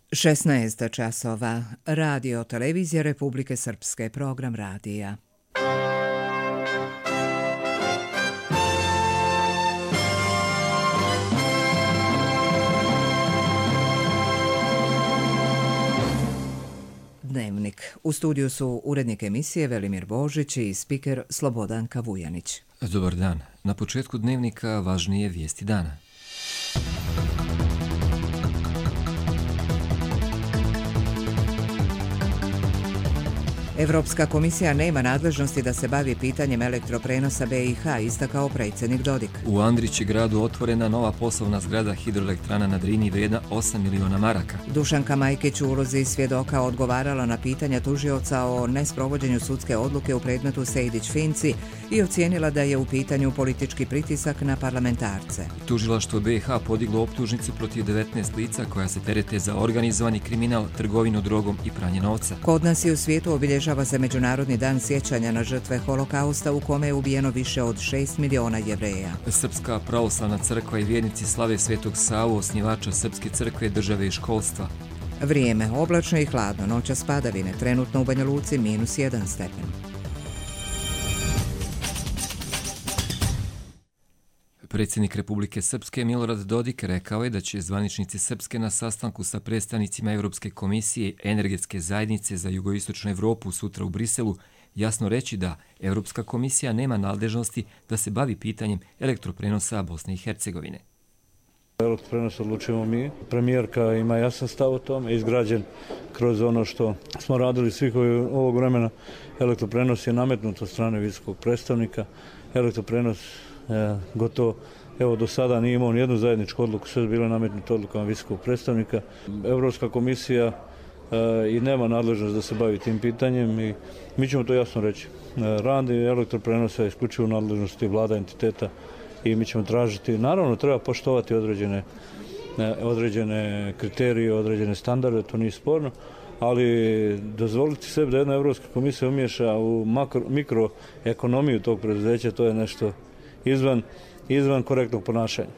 16 časova. Radio televizija Republike Srpske, program radija. Dnevnik. U studiju su urednik emisije Velimir Božić i spiker Slobodanka Vujanić. Dobar dan. Na početku dnevnika važnije vijesti dana. Evropska komisija nema nadležnosti da se bavi pitanjem elektroprenosa BiH, istakao predsjednik Dodik. U Andrićegradu otvorena nova poslovna zgrada hidroelektrana na Drini vrijedna 8 miliona maraka. Dušanka Majkić u ulozi svjedoka odgovarala na pitanja tužioca o nesprovođenju sudske odluke u predmetu Sejdić-Finci i ocijenila da je u pitanju politički pritisak na parlamentarce. Tužilaštvo BiH podiglo optužnicu protiv 19 lica koja se terete za organizovani kriminal, trgovinu drogom i pranje novca. Kod nas i u svijetu obilježava se Međunarodni dan sjećanja na žrtve holokausta u kome je ubijeno više od 6 miliona Jevreja. Srpska pravoslavna crkva i vjernici slave Svetog Savu, osnivača Srpske crkve, države i školstva. Vrijeme oblačno i hladno, noćas padavine, trenutno u Banja Luci -1 stepen. Predsjednik Republike Srpske Milorad Dodik rekao je da će zvaničnici Srpske na sastanku sa predstavnicima Europske komisije Energetske zajednice za jugoistočnu Evropu sutra u Briselu jasno reći da Europska komisija nema nadležnosti da se bavi pitanjem elektroprenosa Bosne i Hercegovine. Elektroprenos odlučujemo mi. Premijerka ima jasan stav o tome, izgrađen kroz ono što smo radili svih ovog vremena. Elektroprenos je nametnut od strane visokog predstavnika. Elektroprenos gotovo, evo do sada nije imao nijednu zajedničku odluku, sve je bilo nametnuto odlukama visokog predstavnika. Europska komisija i nema nadležnost da se bavi tim pitanjem i mi ćemo to jasno reći. Rad elektroprenosa je isključivo nadležnosti vlada entiteta i mi ćemo tražiti, naravno treba poštovati određene kriterije, određene standarde, to nije sporno, ali dozvoliti sebi da jedna Europska komisija umiješa u mikroekonomiju tog preduzeća, to je nešto izvan korektnog ponašanja.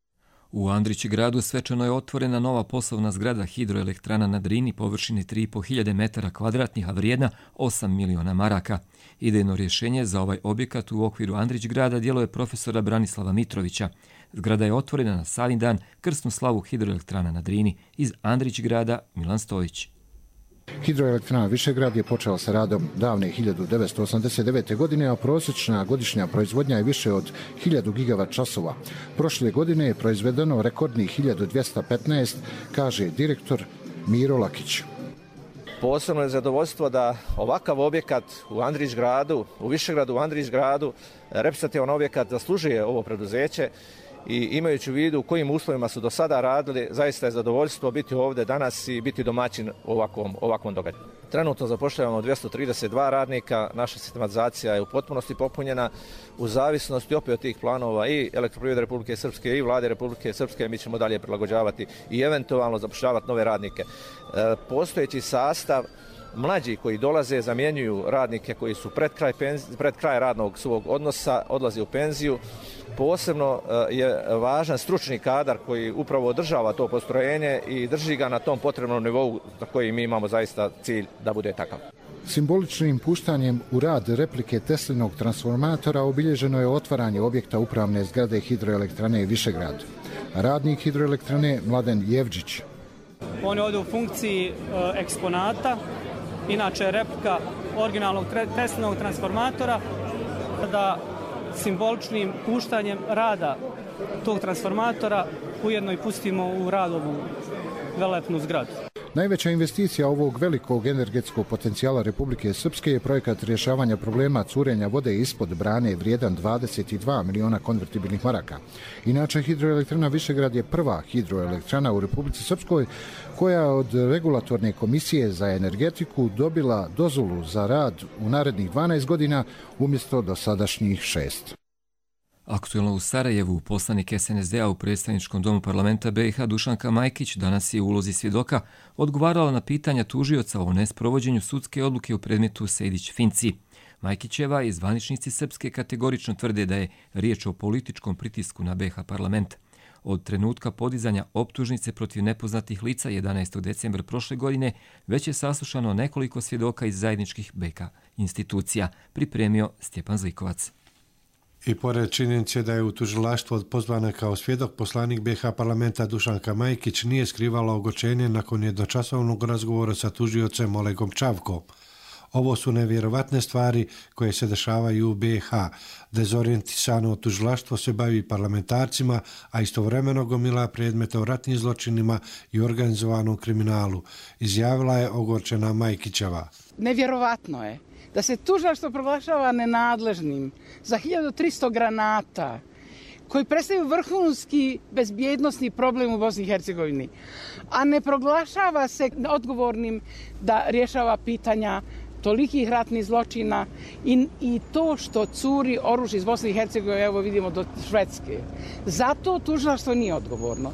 U Andrićegradu svečano je otvorena nova poslovna zgrada hidroelektrana na Drini površine 3.500 metara kvadratnih, a vrijedna 8 miliona maraka. Idejno rješenje za ovaj objekat u okviru Andrićegrada djeluje profesora Branislava Mitrovića. Zgrada je otvorena na Savin dan, krsnu slavu hidroelektrana na Drini. Iz Andrićegrada Milan Stojić. Hidroelektrana Višegrad je počela sa radom davne 1989. godine, a prosječna godišnja proizvodnja je više od 1000 gigavat časova. Prošle godine je proizvedeno rekordnih 1215, kaže direktor Miro Lakić. Posebno je zadovoljstvo da ovakav objekat u Andrićgradu, u Višegradu, u Andrićgradu, reprezentativan objekat zaslužuje ovo preduzeće. I imajući u vidu u kojim uslovima su do sada radili, zaista je zadovoljstvo biti ovdje danas i biti domaćin ovakvom događaju. Trenutno zapošljavamo 232 radnika, naša sistematizacija je u potpunosti popunjena. U zavisnosti opet od tih planova i Elektroprivrede Republike Srpske i Vlade Republike Srpske mi ćemo dalje prilagođavati i eventualno zapošljavati nove radnike. Postojeći sastav mlađi koji dolaze zamjenjuju radnike koji su pred kraj radnog svog odnosa, odlaze u penziju. Posebno je važan stručni kadar koji upravo održava to postrojenje i drži ga na tom potrebnom nivou za koji mi imamo zaista cilj da bude takav. Simboličnim puštanjem u rad replike Teslinog transformatora obilježeno je otvaranje objekta upravne zgrade hidroelektrane Višegrad. Radnik hidroelektrane Mladen Jevđić. On je ovdje u funkciji eksponata, inače replika originalnog Teslinog transformatora, da simboličnim puštanjem rada tog transformatora ujedno i pustimo u rad ovu velepnu zgradu. Najveća investicija ovog velikog energetskog potencijala Republike Srpske je projekat rješavanja problema curenja vode ispod brane vrijedan 22 miliona konvertibilnih maraka. Inače, hidroelektrana Višegrad je prva hidroelektrana u Republici Srpskoj koja od regulatorne komisije za energetiku dobila dozvolu za rad u narednih 12 godina umjesto dosadašnjih 6. Aktuelno u Sarajevu, poslanik SNSD-a u predstavničkom domu parlamenta BiH Dušanka Majkić danas je u ulozi svjedoka odgovarala na pitanja tužioca o nesprovođenju sudske odluke u predmetu Sejdić-Finci. Majkićeva i zvaničnici Srpske kategorično tvrde da je riječ o političkom pritisku na BiH parlament. Od trenutka podizanja optužnice protiv nepoznatih lica 11. decembra prošle godine već je saslušano nekoliko svjedoka iz zajedničkih BiH institucija, pripremio Stjepan Zlikovac. I pored činjenice da je u tužilaštvo pozvana kao svjedok, poslanik BiH parlamenta Dušanka Majkić nije skrivala ogorčenje nakon jednočasovnog razgovora sa tužiocem Olegom Čavkom. Ovo su nevjerovatne stvari koje se dešavaju u BiH. Dezorijentisano tužilaštvo se bavi parlamentarcima, a istovremeno gomila predmete o ratnim zločinima i organizovanom kriminalu, izjavila je ogorčena Majkićeva. Nevjerovatno je da se tužilaštvo proglašava nenadležnim za 1300 granata koji predstavljaju vrhunski bezbjednosni problem u Bosni i Hercegovini, a ne proglašava se odgovornim da rješava pitanja tolikih ratnih zločina i to što curi oružje iz Bosne i Hercegovine, evo vidimo do Švedske. Zato tužilaštvo nije odgovorno.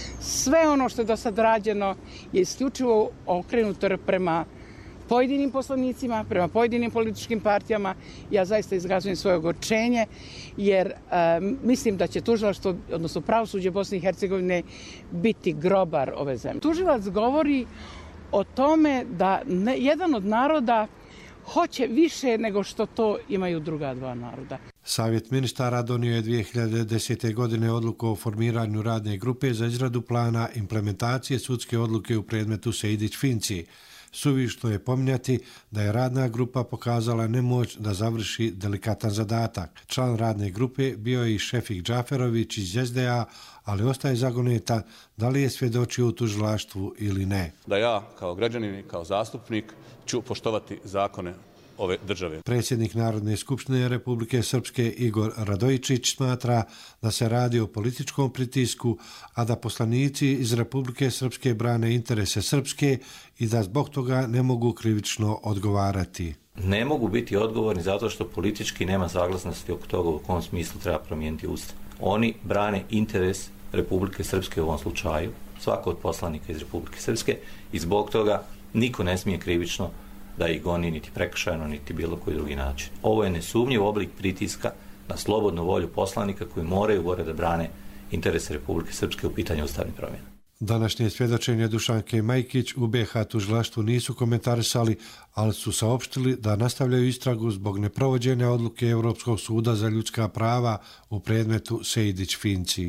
Sve ono što je do sad rađeno je isključivo okrenuto prema pojedinim poslanicima, prema pojedinim političkim partijama. Ja zaista izrazujem svoje ogorčenje jer mislim da će tužilaštvo, odnosno pravosuđe Bosne i Hercegovine, biti grobar ove zemlje. Tužilac govori o tome da jedan od naroda hoće više nego što to imaju druga dva naroda. Savjet ministara donio je 2010. godine odluku o formiranju radne grupe za izradu plana implementacije sudske odluke u predmetu Sejdić-Finci. Suvišno je pominjati da je radna grupa pokazala nemoć da završi delikatan zadatak. Član radne grupe bio je i Šefik Džaferović iz SDA, ali ostaje zagonetan da li je svjedočio u tužilaštvu ili ne. Da ja kao građanin i kao zastupnik ću poštovati zakone ove države. Predsjednik Narodne skupštine Republike Srpske Igor Radojičić smatra da se radi o političkom pritisku, a da poslanici iz Republike Srpske brane interese Srpske i da zbog toga ne mogu krivično odgovarati. Ne mogu biti odgovorni zato što politički nema saglasnosti oko toga u kom smislu treba promijeniti Ustav. Oni brane interes Republike Srpske u ovom slučaju, svako od poslanika iz Republike Srpske, i zbog toga niko ne smije krivično da ih goni niti prekršajno, niti bilo koji drugi način. Ovo je nesumnjiv oblik pritiska na slobodnu volju poslanika koji moraju gore da brane interese Republike Srpske u pitanju ustavnih promjena. Današnje svjedočenje Dušanke Majkić u BiH tužilaštvu nisu komentarisali, ali su saopštili da nastavljaju istragu zbog neprovođenja odluke Europskog suda za ljudska prava u predmetu Sejdić-Finci.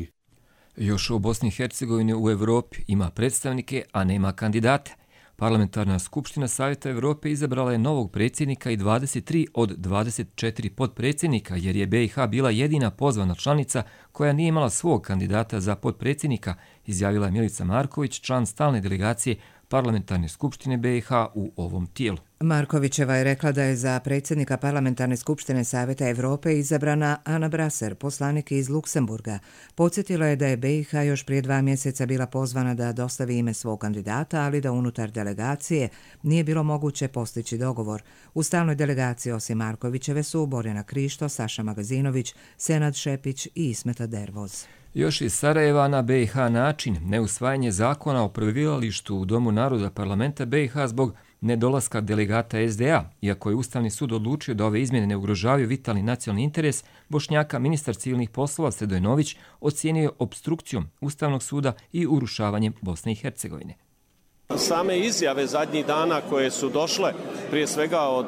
Još u Bosni i Hercegovini u Evropi ima predstavnike, a nema kandidate. Parlamentarna skupština Savjeta Evrope izabrala je novog predsjednika i 23 od 24 potpredsjednika, jer je BiH bila jedina pozvana članica koja nije imala svog kandidata za potpredsjednika, izjavila je Milica Marković, član stalne delegacije Parlamentarne skupštine BiH u ovom tijelu. Markovićeva je rekla da je za predsjednika Parlamentarne skupštine Savjeta Evrope izabrana Ana Braser, poslanik iz Luksemburga. Podsjetila je da je BiH još prije 2 mjeseca bila pozvana da dostavi ime svog kandidata, ali da unutar delegacije nije bilo moguće postići dogovor. U stalnoj delegaciji osim Markovićeve su Borjana Krišto, Saša Magazinović, Senad Šepić i Ismeta Dervoz. Još iz Sarajeva na BiH način neusvajanje zakona o prebivalištu u Domu naroda parlamenta BiH zbog nedolaska delegata SDA. Iako je Ustavni sud odlučio da ove izmjene ne ugrožavaju vitalni nacionalni interes, Bošnjaka ministar civilnih poslova Sredojnović ocijenio opstrukcijom Ustavnog suda i urušavanjem Bosne i Hercegovine. Same izjave zadnjih dana koje su došle prije svega od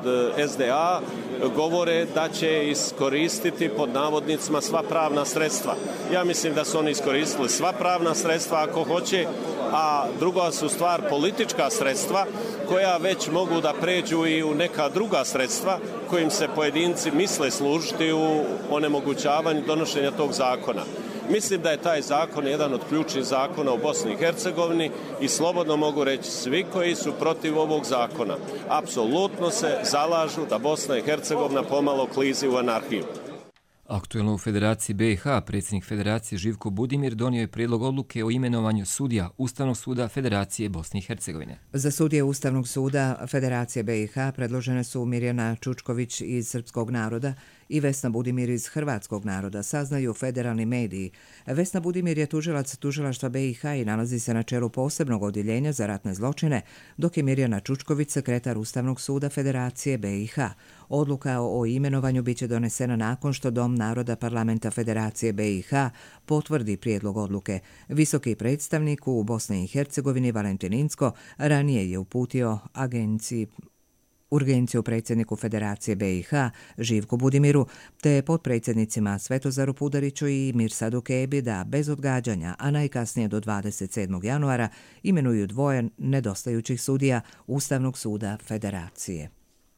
SDA govore da će iskoristiti pod navodnicima sva pravna sredstva. Ja mislim da su oni iskoristili sva pravna sredstva ako hoće, a druga su stvar politička sredstva koja već mogu da pređu i u neka druga sredstva kojim se pojedinci misle služiti u onemogućavanju donošenja tog zakona. Mislim da je taj zakon jedan od ključnih zakona u Bosni i Hercegovini i slobodno mogu reći svi koji su protiv ovog zakona apsolutno se zalažu da Bosna i Hercegovina pomalo klizi u anarhiju. Aktuelno u Federaciji BiH predsjednik Federacije Živko Budimir donio je prijedlog odluke o imenovanju sudija Ustavnog suda Federacije Bosne i Hercegovine. Za sudije Ustavnog suda Federacije BiH predložene su Mirjana Čučković iz Srpskog naroda i Vesna Budimir iz hrvatskog naroda, saznaju federalni mediji. Vesna Budimir je tužilac tužilaštva BiH i nalazi se na čelu posebnog odjeljenja za ratne zločine, dok je Mirjana Čučković sekretar Ustavnog suda Federacije BiH. Odluka o imenovanju biće donesena nakon što Dom naroda Parlamenta Federacije BiH potvrdi prijedlog odluke. Visoki predstavnik u Bosni i Hercegovini Valentin Inzko ranije je uputio urgenciju predsjedniku Federacije BiH Živku Budimiru te potpredsjednicima Svetozaru Pudariću i Mirsadu Kebi da bez odgađanja, a najkasnije do 27. januara, imenuju dvoje nedostajućih sudija Ustavnog suda Federacije.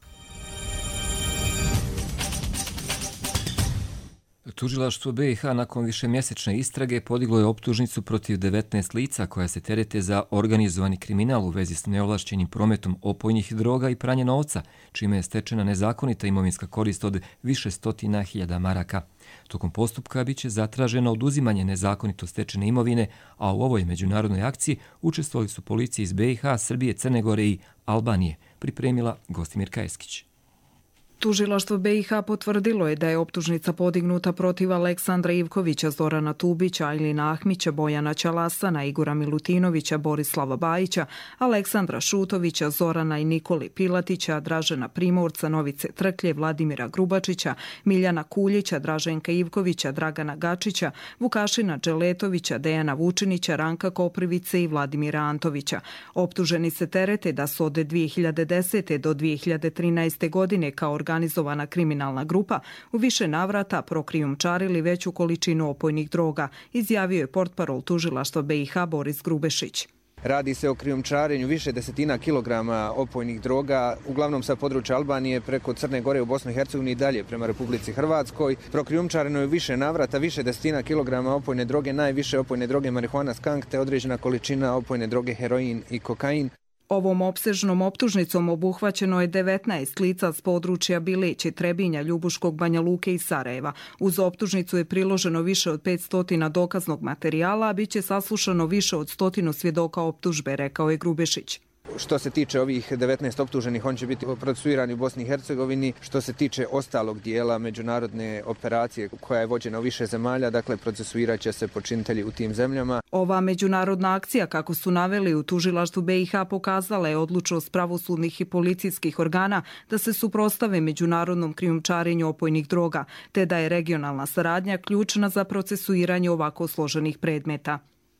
Tužilaštvo BiH nakon višemjesečne istrage podiglo je optužnicu protiv 19 lica koja se terete za organizovani kriminal u vezi s neovlašćenim prometom opojnih droga i pranje novca, čime je stečena nezakonita imovinska korist od više stotina hiljada maraka. Tokom postupka biće zatraženo oduzimanje nezakonito stečene imovine, a u ovoj međunarodnoj akciji učestvovali su policije iz BiH, Srbije, Crne Gore i Albanije, pripremila Gostimirka Eskić. Tužilaštvo BiH potvrdilo je da je optužnica podignuta protiv Aleksandra Ivkovića, Zorana Tubića, Ajlina Ahmića, Bojana Ćalasana, Igora Milutinovića, Borislava Bajića, Aleksandra Šutovića, Zorana i Nikoli Pilatića, Dražena Primorca, Novice Trklje, Vladimira Grubačića, Miljana Kuljića, Draženka Ivkovića, Dragana Gačića, Vukašina Đeletovića, Dejana Vučinića, Ranka Koprivice i Vladimira Antovića. Optuženi se terete da su od 2010. do 2013. godine kao organizovana kriminalna grupa u više navrata prokrijumčarili veću količinu opojnih droga, izjavio je portparol tužilaštva BiH Boris Grubešić. Radi se o krijumčarenju više desetina kilograma opojnih droga, uglavnom sa područja Albanije preko Crne Gore u Bosnu i Hercegovini i dalje prema Republici Hrvatskoj. Prokrijumčareno je više navrata, više desetina kilograma opojne droge, najviše opojne droge marihuana skank te određena količina opojne droge heroin i kokain. Ovom opsežnom optužnicom obuhvaćeno je 19 lica s područja Bilići, Trebinja, Ljubuškog, Banja Luke i Sarajeva. Uz optužnicu je priloženo više od 500 dokaznog materijala, a bit će saslušano više od 100 svjedoka optužbe, rekao je Grubešić. Što se tiče ovih 19 optuženih, on će biti procesuirani u Bosni i Hercegovini. Što se tiče ostalog dijela međunarodne operacije koja je vođena u više zemalja, dakle procesuirat će se počinitelji u tim zemljama. Ova međunarodna akcija, kako su naveli u tužilaštvu BiH, pokazala je odlučnost pravosudnih i policijskih organa da se suprotstave međunarodnom krijumčarenju opojnih droga, te da je regionalna saradnja ključna za procesuiranje ovako složenih predmeta.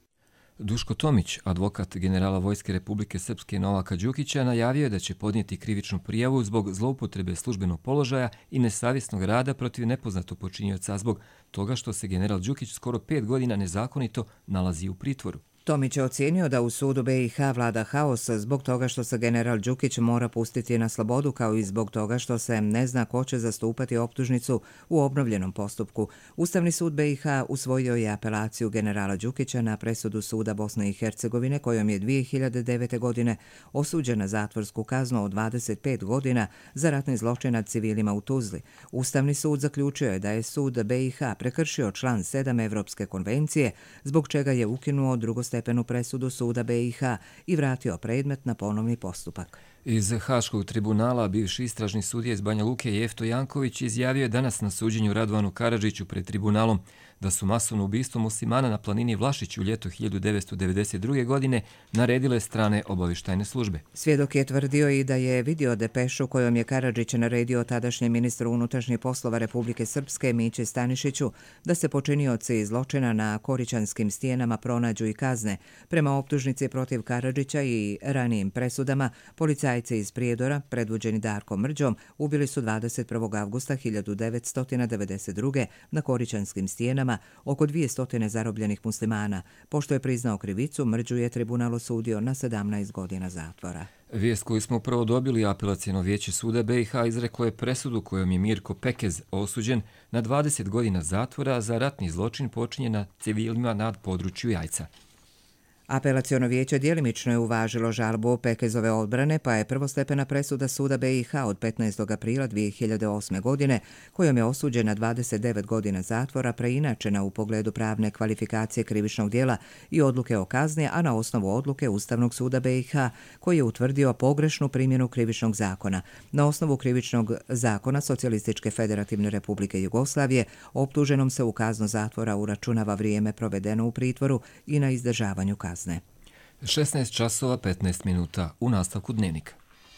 Duško Tomić, advokat generala Vojske Republike Srpske Novaka Đukića, najavio je da će podnijeti krivičnu prijavu zbog zloupotrebe službenog položaja i nesavjesnog rada protiv nepoznatog počinioca zbog toga što se general Đukić skoro 5 godina nezakonito nalazi u pritvoru. Tomić je ocijenio da u sudu BiH vlada haos zbog toga što se general Đukić mora pustiti na slobodu, kao i zbog toga što se ne zna ko će zastupati optužnicu u obnovljenom postupku. Ustavni sud BiH usvojio je apelaciju generala Đukića na presudu suda Bosne i Hercegovine kojom je 2009. godine osuđen na zatvorsku kaznu od 25 godina za ratni zločin nad civilima u Tuzli. Ustavni sud zaključio je da je sud BiH prekršio član 7 Evropske konvencije, zbog čega je ukinuo drugostepenu presudu suda BiH i vratio predmet na ponovni postupak. Iz Haškog tribunala bivši istražni sudija iz Banja Luke Jefto Janković izjavio je danas na suđenju Radovanu Karadžiću pred tribunalom da su masovno ubistvo muslimana na planini Vlašić u ljeto 1992. godine naredile strane obavještajne službe. Svjedok je tvrdio i da je vidio depešu kojom je Karadžić naredio tadašnjem ministru unutrašnjih poslova Republike Srpske Mići Stanišiću da se počinioci zločina na Korićanskim stijenama pronađu i kazne. Prema optužnici protiv Karadžića i ranijim presudama, policajci iz Prijedora, predvođeni Darkom Mrđom, ubili su 21. avgusta 1992. na Korićanskim stijenama oko 200 zarobljenih muslimana. Pošto je priznao krivicu, Mrđu je tribunal osudio na 17 godina zatvora. Vijest koju smo prvo dobili, apelacijno vijeće suda BiH izreklo je presudu kojom je Mirko Pekez osuđen na 20 godina zatvora za ratni zločin počinjen na civilima na području Jajca. Apelaciono vijeće djelimično je uvažilo žalbu Pekezove odbrane, pa je prvostepena presuda suda BiH od 15. aprila 2008. godine, kojom je osuđen na 29 godina zatvora, preinačena u pogledu pravne kvalifikacije krivičnog djela i odluke o kazni, a na osnovu odluke Ustavnog suda BiH, koji je utvrdio pogrešnu primjenu krivičnog zakona. Na osnovu krivičnog zakona Socijalističke federativne republike Jugoslavije optuženom se u kaznu zatvora uračunava vrijeme provedeno u pritvoru i na izdržavanju kazne. 16 časova 15 minuta u nastavku dnevnika.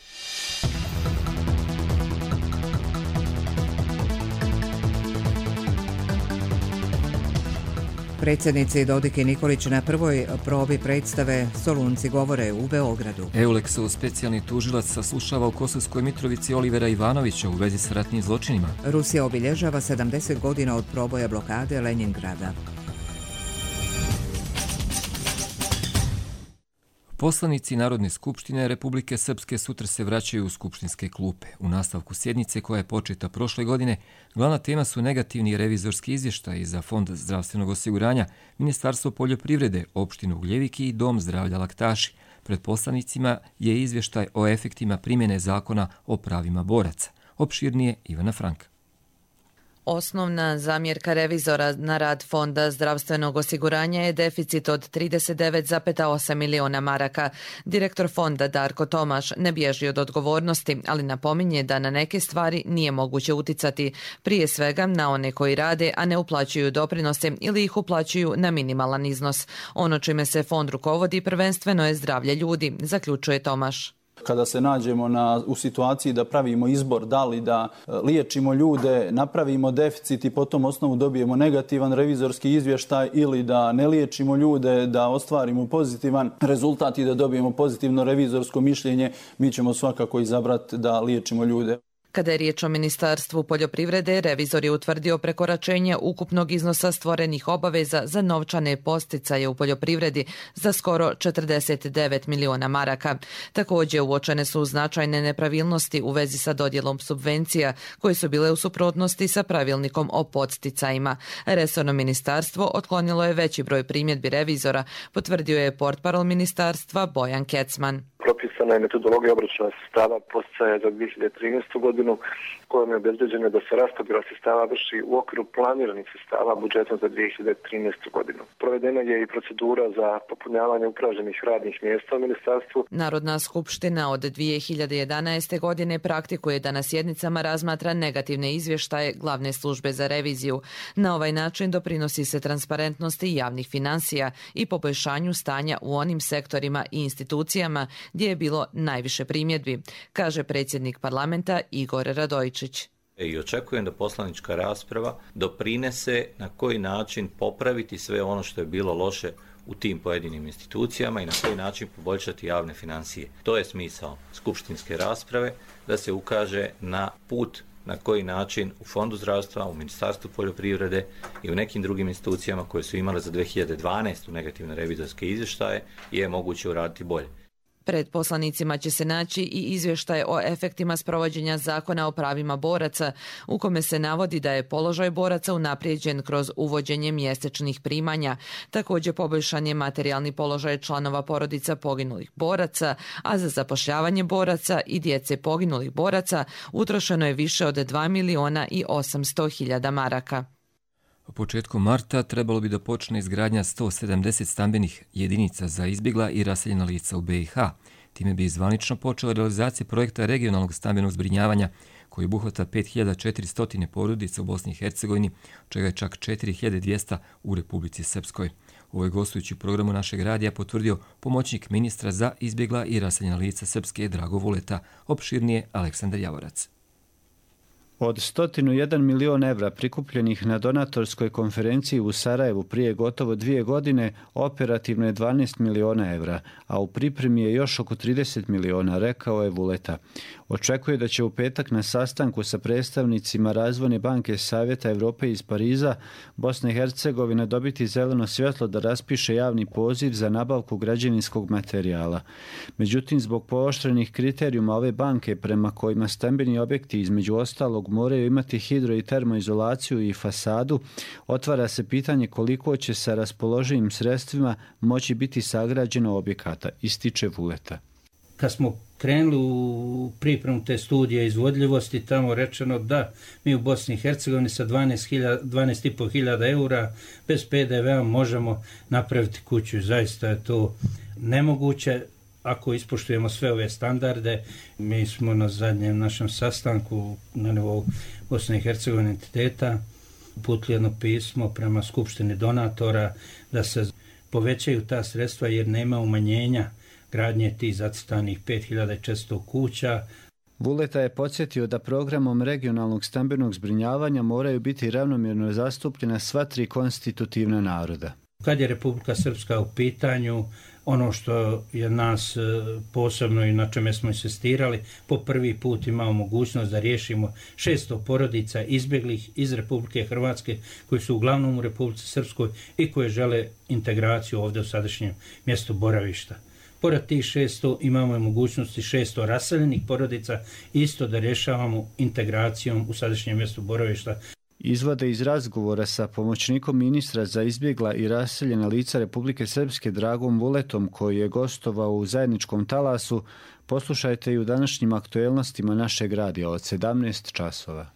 Predsjednici Dodik i Nikolić na prvoj probi predstave Solunci govore u Beogradu. Euleksov specijalni tužilac saslušava u Kosovskoj Mitrovici Olivera Ivanovića u vezi s ratnim zločinima. Rusija obilježava 70 godina od proboja blokade Leningrada. Poslanici Narodne skupštine Republike Srpske sutra se vraćaju u skupštinske klupe. U nastavku sjednice koja je početa prošle godine, glavna tema su negativni revizorski izvještaji za Fond zdravstvenog osiguranja, Ministarstvo poljoprivrede, opštinu Ugljeviki i Dom zdravlja Laktaši. Pred poslanicima je izvještaj o efektima primjene zakona o pravima boraca. Opširnije Ivana Franka. Osnovna zamjerka revizora na rad Fonda zdravstvenog osiguranja je deficit od 39,8 miliona maraka. Direktor fonda Darko Tomaš ne bježi od odgovornosti, ali napominje da na neke stvari nije moguće uticati. Prije svega na one koji rade, a ne uplaćuju doprinose ili ih uplaćuju na minimalan iznos. Ono čime se fond rukovodi prvenstveno je zdravlje ljudi, zaključuje Tomaš. Kada se nađemo u situaciji da pravimo izbor, da li da liječimo ljude, napravimo deficit i po tom osnovu dobijemo negativan revizorski izvještaj ili da ne liječimo ljude, da ostvarimo pozitivan rezultat i da dobijemo pozitivno revizorsko mišljenje, mi ćemo svakako izabrati da liječimo ljude. Kada je riječ o Ministarstvu poljoprivrede, revizor je utvrdio prekoračenje ukupnog iznosa stvorenih obaveza za novčane posticaje u poljoprivredi za skoro 49 miliona maraka. Također uočene su značajne nepravilnosti u vezi sa dodjelom subvencija koje su bile u suprotnosti sa pravilnikom o podsticajima. Resorno ministarstvo otklonilo je veći broj primjedbi revizora, potvrdio je portparol ministarstva Bojan Kecman. Propisana je metodologija obračuna sredstava podsticaja za 2013. godinu kojom je obezbeđeno da se raspodjela sredstava vrši u okviru planiranih sredstava budžetom za 2013. godinu. Provedena je i procedura za popunjavanje upražnjenih radnih mjesta u ministarstvu. Narodna skupština od 2011. godine praktikuje da na sjednicama razmatra negativne izvještaje glavne službe za reviziju. Na ovaj način doprinosi se transparentnosti javnih financija i poboljšanju stanja u onim sektorima i institucijama gdje je bilo najviše primjedbi, kaže predsjednik parlamenta Igor Radojičić. I očekujem da poslanička rasprava doprinese na koji način popraviti sve ono što je bilo loše u tim pojedinim institucijama i na koji način poboljšati javne financije. To je smisao skupštinske rasprave, da se ukaže na put na koji način u Fondu zdravstva, u Ministarstvu poljoprivrede i u nekim drugim institucijama koje su imale za 2012. negativne revizorske izvještaje je moguće uraditi bolje. Pred poslanicima će se naći i izvještaj o efektima sprovođenja zakona o pravima boraca, u kome se navodi da je položaj boraca unaprijeđen kroz uvođenje mjesečnih primanja. Također poboljšan je materijalni položaj članova porodica poginulih boraca, a za zapošljavanje boraca i djece poginulih boraca utrošeno je više od 2.800.000 maraka. Početkom marta trebalo bi da počne izgradnja 170 stambenih jedinica za izbjegla i raseljena lica u BiH. Time bi zvanično počela realizacija projekta regionalnog stambenog zbrinjavanja koji obuhvata 5400 porodica u Bosni i Hercegovini, čega je čak 4200 u Republici Srpskoj. Ovo je gostujući u programu našeg radija potvrdio pomoćnik ministra za izbjegla i raseljena lica Srpske Drago Vuleta. Opširnije Aleksandar Javorac. Od 101 milion evra prikupljenih na donatorskoj konferenciji u Sarajevu prije gotovo 2 godine, operativno je 12 miliona evra, a u pripremi je još oko 30 miliona, rekao je Vuleta. Očekuje da će u petak na sastanku sa predstavnicima Razvojne banke Savjeta Evrope iz Pariza Bosna i Hercegovina dobiti zeleno svjetlo da raspiše javni poziv za nabavku građevinskog materijala. Međutim, zbog pooštrenih kriterijuma ove banke prema kojima stambeni objekti između ostalog moraju imati hidro i termoizolaciju i fasadu, otvara se pitanje koliko će sa raspoloživim sredstvima moći biti sagrađeno objekata, ističe Vuleta. Kad smo krenuli u pripremu te studije izvodljivosti, tamo rečeno da mi u Bosni i Hercegovini sa 12.500 eura bez PDV-a možemo napraviti kuću. Zaista je to nemoguće ako ispoštujemo sve ove standarde. Mi smo na zadnjem našem sastanku na nivou Bosne i Hercegovine entiteta uputili jedno pismo prema Skupštini donatora da se povećaju ta sredstva jer nema umanjenja gradnje tih zacrtanih 5400 kuća. Vuleta je podsjetio da programom regionalnog stambenog zbrinjavanja moraju biti ravnomjerno zastupljena sva tri konstitutivna naroda. Kad je Republika Srpska u pitanju, ono što je nas posebno i na čeme smo insistirali, po prvi put imamo mogućnost da riješimo 600 porodica izbjeglih iz Republike Hrvatske koji su uglavnom u Republici Srpskoj i koje žele integraciju ovdje u sadašnjem mjestu boravišta. Pored tih 600 imamo i mogućnosti 600 raseljenih porodica isto da rješavamo integracijom u sadašnjem mjestu boravišta. Izvode iz razgovora sa pomoćnikom ministra za izbjegla i raseljena lica Republike Srpske Dragom Vuletom, koji je gostovao u zajedničkom talasu, poslušajte i u današnjim aktuelnostima našeg radija od 17 časova.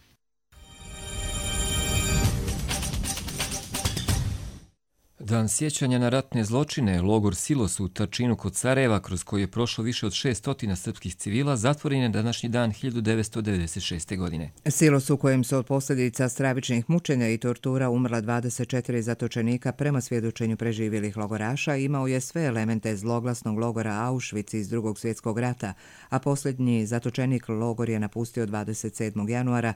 Dan sjećanja na ratne zločine, logor Silos u Tačinu kod Sarajeva, kroz koji je prošlo više od 600 srpskih civila, zatvoren je današnji dan 1996. godine. Silos u kojem su od posljedica stravičnih mučenja i tortura umrla 24 zatočenika prema svjedočenju preživjelih logoraša imao je sve elemente zloglasnog logora Auschwitz iz II. Svjetskog rata, a posljednji zatočenik logor je napustio 27. januara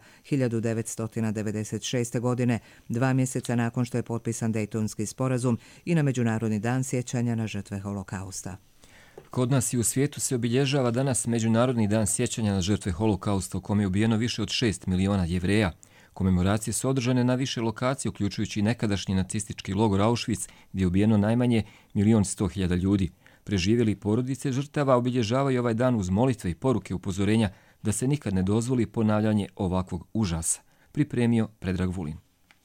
1996. godine, 2 mjeseca nakon što je potpisan Dejtonski sporazum i na Međunarodni dan sjećanja na žrtve holokausta. Kod nas i u svijetu se obilježava danas Međunarodni dan sjećanja na žrtve holokausta u kome je ubijeno više od 6 miliona Jevreja. Komemoracije su održane na više lokacije, uključujući nekadašnji nacistički logor Auschwitz, gdje je ubijeno najmanje 1.100.000 ljudi. Preživjeli porodice žrtava obilježavaju ovaj dan uz molitve i poruke upozorenja da se nikad ne dozvoli ponavljanje ovakvog užasa. Pripremio Predrag Vulin.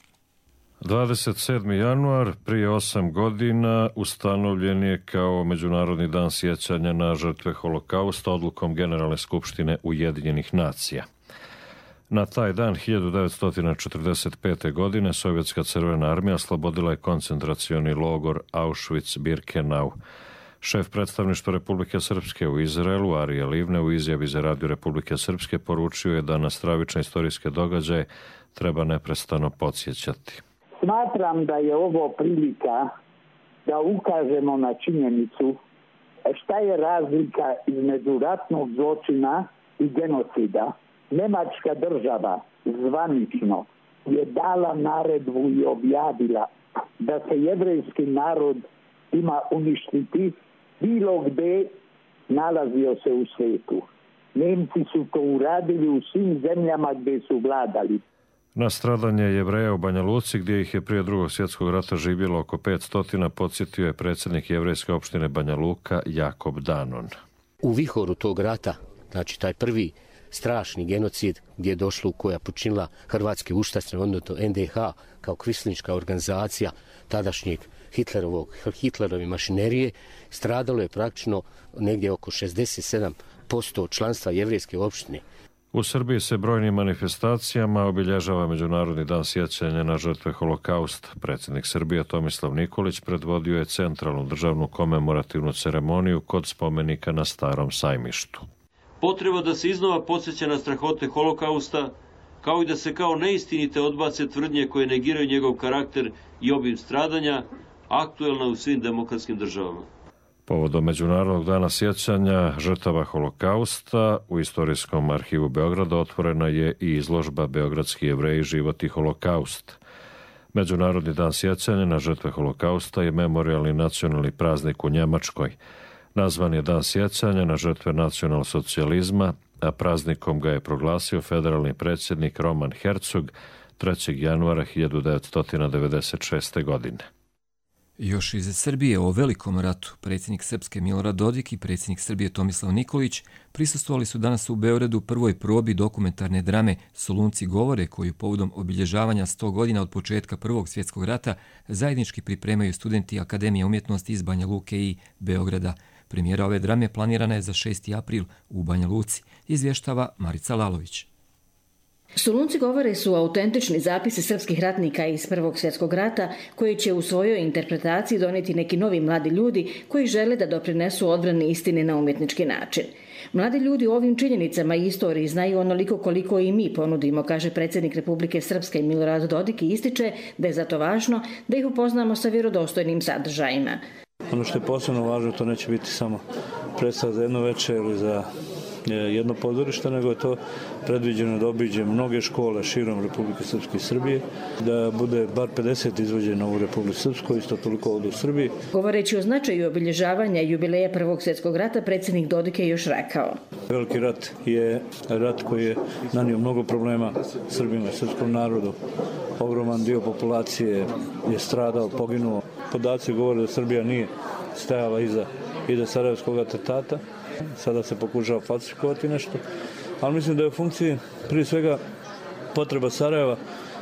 27. januar prije 8 godina ustanovljen je kao Međunarodni dan sjećanja na žrtve holokausta odlukom Generalne skupštine Ujedinjenih nacija. Na taj dan 1945. godine Sovjetska crvena armija oslobodila je koncentracioni logor Auschwitz-Birkenau. Šef predstavništva Republike Srpske u Izraelu, Arije Livne, u izjavi za Radio Republike Srpske poručio je da na stravične istorijske događaje treba neprestano podsjećati. Smatram da je ovo prilika da ukažemo na činjenicu šta je razlika između ratnog zločina i genocida. Nemačka država zvanično je dala naredbu i objavila da se jevrejski narod ima uništiti bilo gde nalazio se u svijetu. Nemci su to uradili u svim zemljama gdje su vladali. Na stradanje Jevreja u Banja Luci, gdje ih je prije II. Svjetskog rata živjelo oko 500, podsjetio je predsjednik jevrejske opštine Banja Luka Jakob Danon. U vihoru tog rata, znači taj prvi strašni genocid gdje je došlo, koja počinila hrvatske ustaše, odnosno NDH kao kvislinška organizacija tadašnjeg Hitlerove mašinerije, stradalo je praktično negdje oko 67% članstva jevrejske opštine. U Srbiji se brojnim manifestacijama obilježava Međunarodni dan sjećanja na žrtve holokausta. Predsjednik Srbije Tomislav Nikolić predvodio je centralnu državnu komemorativnu ceremoniju kod spomenika na Starom sajmištu. Potreba da se iznova podsjeća na strahote holokausta, kao i da se kao neistinite odbace tvrdnje koje negiraju njegov karakter i obim stradanja, aktuelna u svim demokratskim državama. Povodom Međunarodnog dana sjećanja žrtava holokausta u Istorijskom arhivu Beograda otvorena je i izložba Beogradski Jevreji, život i holokaust. Međunarodni dan sjećanja na žrtve holokausta je memorijalni nacionalni praznik u Njemačkoj. Nazvan je dan sjećanja na žrtve nacionalsocijalizma a praznikom ga je proglasio federalni predsjednik Roman Herzog 3. januara 1996. godine. Još iz Srbije o velikom ratu predsjednik Srpske Milorad Dodik i predsjednik Srbije Tomislav Nikolić prisustvovali su danas u Beogradu prvoj probi dokumentarne drame Solunci govore, koju povodom obilježavanja 100 godina od početka Prvog svjetskog rata zajednički pripremaju studenti Akademije umjetnosti iz Banja Luke i Beograda. Premijera ove drame planirana je za 6. april u Banja Luci, izvještava Marica Lalović. Solunci govore su autentični zapisi srpskih ratnika iz Prvog svjetskog rata koji će u svojoj interpretaciji donijeti neki novi mladi ljudi koji žele da doprinesu odbrani istine na umjetnički način. Mladi ljudi o ovim činjenicama i istoriji znaju onoliko koliko i mi ponudimo, kaže predsjednik Republike Srpske Milorad Dodik i ističe da je zato važno da ih upoznamo sa vjerodostojnim sadržajima. Ono što je posebno važno, to neće biti samo predstav za jedno večer ili za jedno pozorište, nego je to predviđeno da obiđe mnoge škole širom Republike Srpske i Srbije, da bude bar 50 izvođena u Republike Srpskoj, isto toliko ovdje u Srbiji. Govoreći o značaju obilježavanja jubileja Prvog svjetskog rata, predsjednik Dodik je još rekao. Veliki rat je rat koji je nanio mnogo problema Srbima i srpskom narodu. Ogroman dio populacije je stradao, poginuo. Podaci govore da Srbija nije stajala iza Sarajevskog atentata. Sada se pokušava falsifikovati nešto, ali mislim da je u funkciji prije svega potreba Sarajeva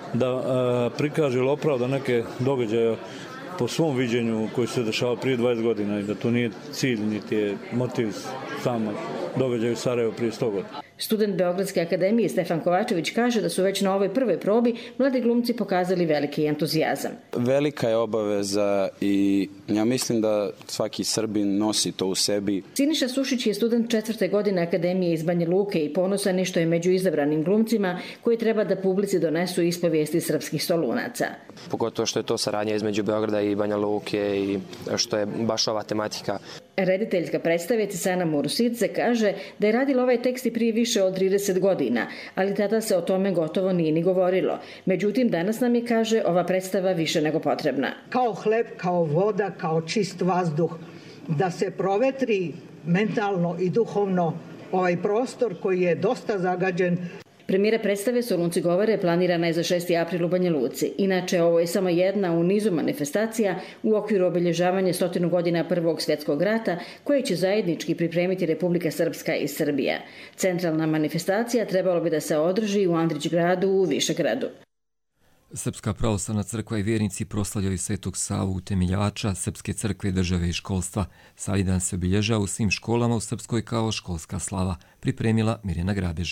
da prikaže ili opravda neke događaje po svom viđenju koji se dešava prije 20 godina i da to nije cilj, niti je motiv samo događaju u Sarajevu prije 100 godina. Student Beogradske akademije Stefan Kovačević kaže da su već na ovoj prvoj probi mladi glumci pokazali veliki entuzijazam. Velika je obaveza i ja mislim da svaki Srbin nosi to u sebi. Siniša Sušić je student 4. godine akademije iz Banja Luke i ponosan je što je među izabranim glumcima koji treba da publici donesu ispovijesti srpskih Solunaca. Pogotovo što je to saradnja između Beograda i Banja Luke i što je baš ova tematika. Rediteljka predstave Cisana Murusidze kaže da je radila ovaj tekst i prije više od 30 godina, ali tada se o tome gotovo nije ni govorilo. Međutim, danas nam je, kaže, ova predstava više nego potrebna. Kao hleb, kao voda, kao čist vazduh, da se provetri mentalno i duhovno ovaj prostor koji je dosta zagađen. Premijera predstave Solunci govore planirana je za 6. april u Banja Luci. Inače, ovo je samo jedna u nizu manifestacija u okviru obilježavanja 100 godina Prvog svjetskog rata koje će zajednički pripremiti Republika Srpska i Srbija. Centralna manifestacija trebalo bi da se održi u Andrićgradu u Višegradu. Srpska pravoslavna crkva i vjernici proslavljaju Svetog Savu, utemeljača Srpske crkve, države i školstva. Savidan se obilježava u svim školama u Srpskoj kao školska slava, pripremila Mirjana Grabež.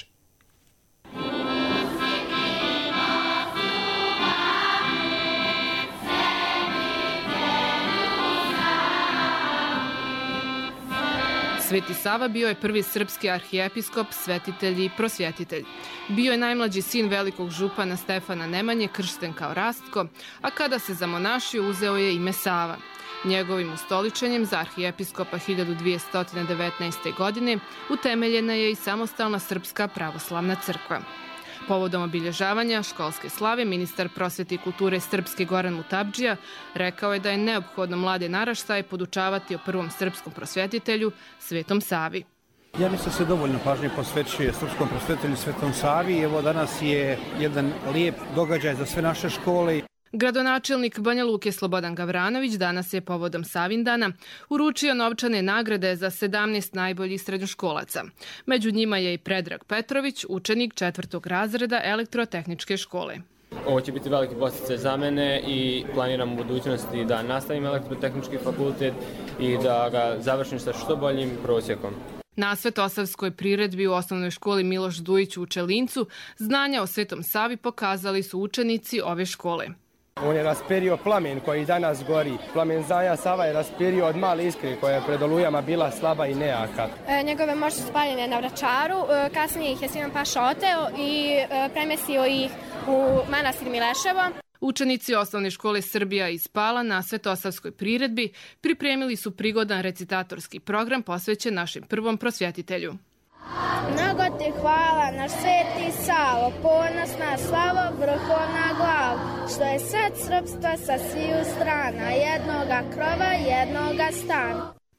Sveti Sava bio je prvi srpski arhijepiskop, svetitelj i prosvjetitelj. Bio je najmlađi sin velikog župana Stefana Nemanje, kršten kao Rastko, a kada se zamonašio uzeo je ime Sava. Njegovim ustoličenjem za arhijepiskopa 1219. godine utemeljena je i samostalna Srpska pravoslavna crkva. Povodom obilježavanja školske slave, ministar prosvete i kulture Srpske Goran Mutabdžija rekao je da je neophodno mlade naraštaje podučavati o prvom srpskom prosvjetitelju, Svetom Savi. Ja mislim da se dovoljno pažnje posvećuje srpskom prosvjetitelju Svetom Savi. Evo danas je jedan lijep događaj za sve naše škole. Gradonačelnik Banja Luke Slobodan Gavranović danas je povodom Savindana uručio novčane nagrade za 17 najboljih srednjoškolaca. Među njima je i Predrag Petrović, učenik 4. razreda elektrotehničke škole. Ovo će biti veliki podsticaj za mene i planiram u budućnosti da nastavim elektrotehnički fakultet i da ga završim sa što boljim prosjekom. Na svetosavskoj priredbi u osnovnoj školi Miloš Dujić u Čelincu znanja o Svetom Savi pokazali su učenici ove škole. On je rasperio plamen koji danas gori. Plamen Zaja Sava je rasperio od male iskre koja je pred Olujama bila slaba i nejaka. Njegove moći su spaljene na Vračaru, kasnije ih je Simeon Paša oteo i premestio ih u manastir Mileševo. Učenici osnovne škole Srbija iz Pala na svetosavskoj priredbi pripremili su prigodan recitatorski program posvećen našem prvom prosvjetitelju. Mnogo ti hvala, naš Sveti Savo, ponosna slava, vrhovna glav, što je svet srpstva sa sviju strana, jednoga krova, jednoga stana.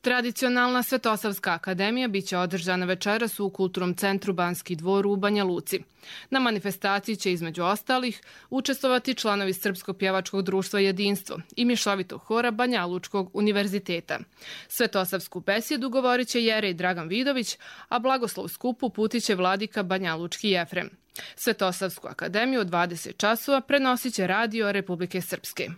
Tradicionalna Svetosavska akademija biće održana večeras u Kulturnom centru Banski dvor u Banja Luci. Na manifestaciji će između ostalih učestvovati članovi Srpskog pjevačkog društva Jedinstvo i Mješovitog hora Banja Lučkog univerziteta. Svetosavsku besjedu govorit će Jerej Dragan Vidović, a blagoslov skupu putit će vladika Banja Lučki Jefrem. Svetosavsku akademiju od 20 časova prenosit će Radio Republike Srpske.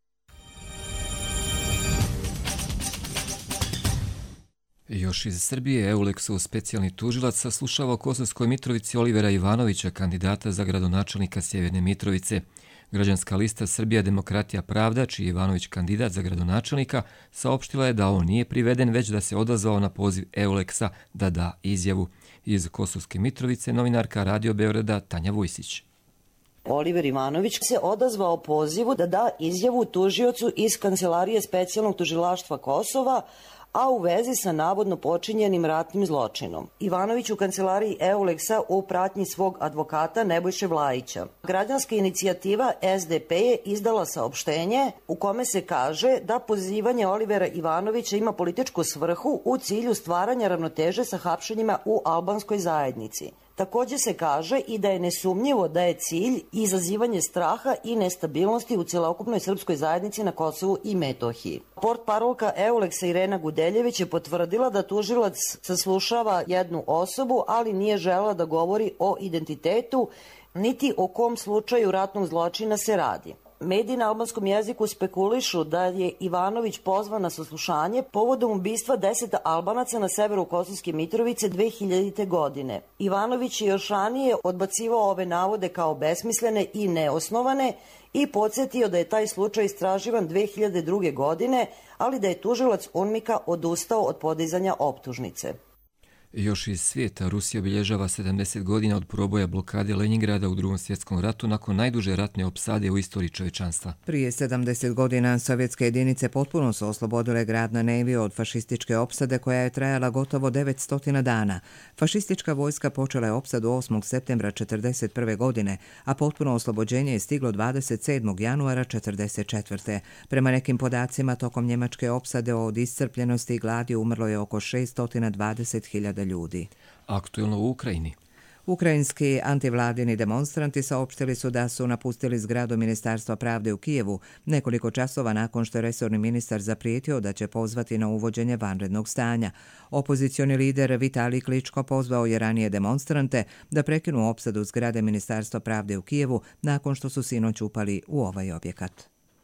Još iz Srbije, Eulexov specijalni tužilac saslušava u Kosovskoj Mitrovici Olivera Ivanovića, kandidata za gradonačelnika Sjeverne Mitrovice. Građanska lista Srbija Demokratija Pravda, čiji je Ivanović kandidat za gradonačelnika, saopštila je da on nije priveden, već da se odazvao na poziv Eulexa da da izjavu. Iz Kosovske Mitrovice novinarka Radio Beograda Tanja Vujsić. Oliver Ivanović se odazvao pozivu da da izjavu tužiocu iz Kancelarije specijalnog tužilaštva Kosova, a u vezi sa navodno počinjenim ratnim zločinom. Ivanović u kancelariji Eulexa u pratnji svog advokata Nebojše Vlajića. Građanska inicijativa SDP je izdala saopštenje u kome se kaže da pozivanje Olivera Ivanovića ima političku svrhu u cilju stvaranja ravnoteže sa hapšenjima u albanskoj zajednici. Također se kaže i da je nesumnjivo da je cilj izazivanje straha i nestabilnosti u cjelokupnoj srpskoj zajednici na Kosovu i Metohiji. Portparolka Eulexa Irena Gudeljević je potvrdila da tužilac saslušava jednu osobu, ali nije želela da govori o identitetu, niti o kom slučaju ratnog zločina se radi. Mediji na albanskom jeziku spekulišu da je Ivanović pozvan na saslušanje povodom ubistva 10 Albanaca na severu Kosovske Mitrovice 2000. godine. Ivanović je još ranije odbacivao ove navode kao besmislene i neosnovane i podsjetio da je taj slučaj istraživan 2002. godine, ali da je tužilac UNMIK-a odustao od podizanja optužnice. Još iz svijeta, Rusija obilježava 70 godina od proboja blokade Leningrada u Drugom svjetskom ratu nakon najduže ratne opsade u istoriji čovječanstva. Prije 70 godina sovjetske jedinice potpuno su oslobodile grad na Nevi od fašističke opsade koja je trajala gotovo 900 dana. Fašistička vojska počela je opsadu 8. septembra 1941. godine, a potpuno oslobođenje je stiglo 27. januara 1944. Prema nekim podacima, tokom njemačke opsade od iscrpljenosti i gladi umrlo je oko 620.000 ljudi. Aktuelno u Ukrajini. Ukrajinski antivladini demonstranti saopštili su da su napustili zgradu Ministarstva pravde u Kijevu nekoliko časova nakon što je resorni ministar zaprijetio da će pozvati na uvođenje vanrednog stanja. Opozicioni lider Vitalij Kličko pozvao je ranije demonstrante da prekinu opsadu zgrade Ministarstva pravde u Kijevu nakon što su sinoć upali u ovaj objekat.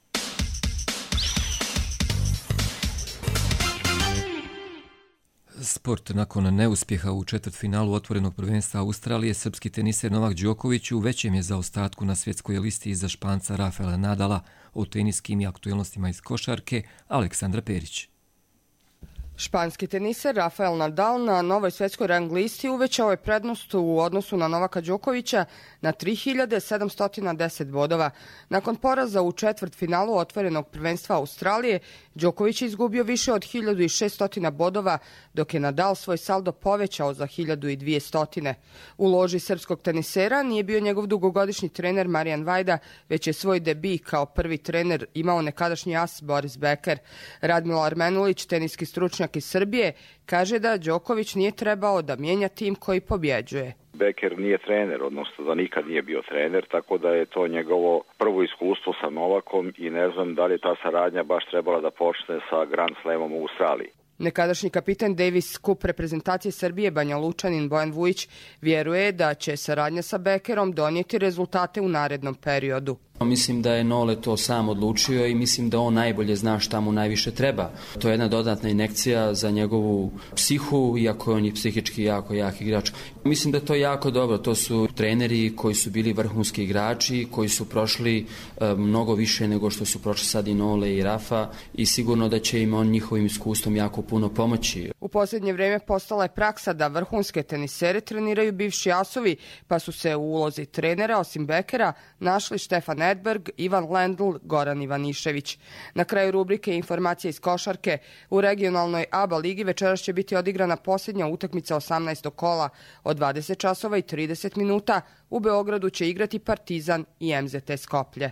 Sport. Nakon neuspjeha u četvrtfinalu otvorenog prvenstva Australije, srpski teniser Novak Đoković u većem je zaostatku na svjetskoj listi iza Španca Rafaela Nadala. O teniskim i aktuelnostima iz košarke Aleksandra Perić. Španski teniser Rafael Nadal na novoj svjetskoj rang listi uvećao je prednost u odnosu na Novaka Đokovića na 3710 bodova. Nakon poraza u četvrtfinalu otvorenog prvenstva Australije, Đoković je izgubio više od 1600 bodova, dok je Nadal svoj saldo povećao za 1200. U loži srpskog tenisera nije bio njegov dugogodišnji trener Marijan Vajda, već je svoj debi kao prvi trener imao nekadašnji as Boris Becker. Radmilo Armenulić, teniski stručnjak iz Srbije, kaže da Đoković nije trebao da mijenja tim koji pobjeđuje. Becker nije trener, odnosno da nikad nije bio trener, tako da je to njegovo prvo iskustvo sa Novakom i ne znam da li je ta saradnja baš trebala da počne sa Grand Slamom u Australiji. Nekadašnji kapitan Davis Cup reprezentacije Srbije Banja Lučanin Bojan Vujić vjeruje da će saradnja sa Beckerom donijeti rezultate u narednom periodu. Mislim da je Nole to sam odlučio i mislim da on najbolje zna šta mu najviše treba. To je jedna dodatna injekcija za njegovu psihu, iako on je psihički jako jak igrač. Mislim da je to jako dobro. To su treneri koji su bili vrhunski igrači, koji su prošli mnogo više nego što su prošli sad i Nole i Rafa i sigurno da će im on njihovim iskustvom jako puno pomoći. U posljednje vrijeme postala je praksa da vrhunske tenisere treniraju bivši asovi, pa su se u ulozi trenera, osim Beckera, našli Štefan Edberg, Ivan Lendl, Goran Ivanišević. Na kraju rubrike informacije iz košarke, u regionalnoj ABA ligi večeras će biti odigrana posljednja utakmica 18. kola. Od 20 časova i 30 minuta u Beogradu će igrati Partizan i MZT Skoplje.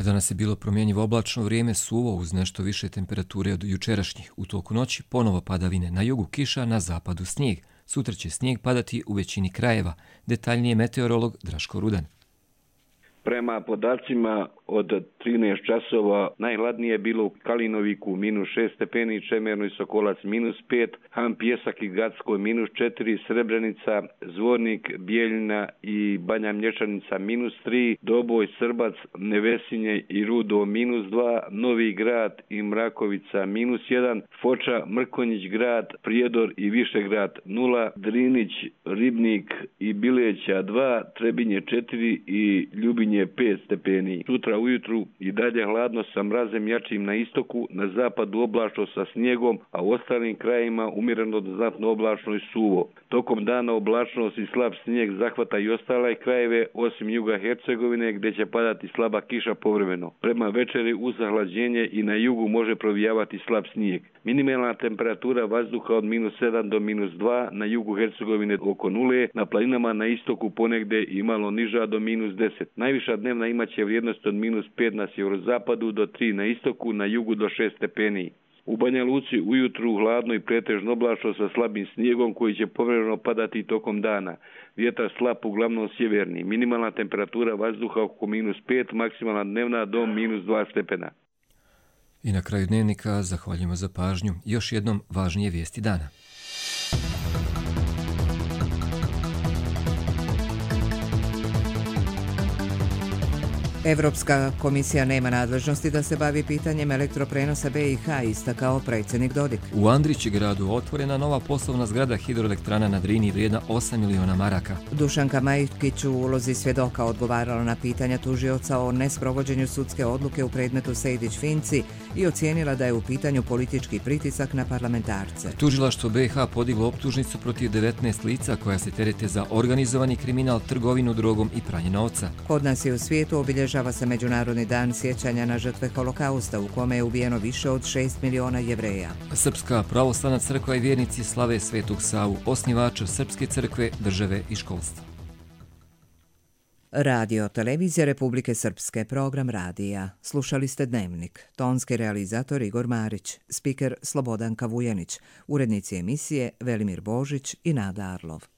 Danas je bilo promjenjivo oblačno vrijeme, suvo uz nešto više temperature od jučerašnjih. U toku noći ponovo padavine, na jugu kiša, na zapadu snijeg. Sutra će snijeg padati u većini krajeva. Detaljnije meteorolog Draško Rudan. Prema podacima od 13 časova najhladnije je bilo u Kalinoviku -6 stepeni, Čemernoj Sokolac -5, Han Pjesak i Gacko -4, Srebrenica, Zvornik, Bijeljina i Banja Mlječanica -3, Doboj, Srbac, Nevesinje i Rudo -2, Novi Grad i Mrakovica -1, Foča, Mrkonjić Grad, Prijedor i Višegrad 0, Drinić, Ribnik i Bileća 2, Trebinje 4 i Ljubinje 5 stepeni. Sutra ujutru i dalje hladno sa mrazem jačim na istoku, na zapadu oblačno sa snijegom, a u ostalim krajima umjereno do znatno oblačno i suvo. Tokom dana oblačnost i slab snijeg zahvata i ostale krajeve, osim juga Hercegovine gdje će padati slaba kiša povremeno. Prema večeri uz zahlađenje i na jugu može provijavati slab snijeg. Minimalna temperatura vazduha od -7 do -2, na jugu Hercegovine oko 0, na planinama na istoku ponegde i malo niža do -10. Najviša dnevna imaće vrijednost od -5 na sjeverozapadu do 3 na istoku, na jugu do 6 stepeni. U Banja Luci ujutru hladno i pretežno oblačno sa slabim snijegom koji će povremeno padati tokom dana. Vjetar slab, uglavnom sjeverni. Minimalna temperatura vazduha oko -5, maksimalna dnevna do -2 stepena. I na kraju dnevnika zahvaljujemo za pažnju. Još jednom važnije vijesti dana. Evropska komisija nema nadležnosti da se bavi pitanjem elektroprenosa BiH, istakao predsjednik Dodik. U Andrićegradu otvorena nova poslovna zgrada hidroelektrana na Drini vrijedna 8 miliona maraka. Dušanka Majkić u ulozi svjedoka odgovarala na pitanja tužioca o nesprovođenju sudske odluke u predmetu Sejdić-Finci i ocijenila da je u pitanju politički pritisak na parlamentarce. Tužilaštvo BiH podiglo optužnicu protiv 19 lica koja se terete za organizovani kriminal, trgovinu drogom i pranje novca. Kod nas i u svijetu obilježava se Međunarodni dan sjećanja na žrtve Holokausta u kome je ubijeno više od 6 miliona Jevreja. Srpska pravoslavna crkva i vjernici slave Svetog Savu, osnivača Srpske crkve, države i školstva. Radio Televizija Republike Srpske, program radija. Slušali ste Dnevnik. Tonski realizator Igor Marić, spiker Slobodanka Vujanić, urednici emisije Velimir Božić i Nada Arlov.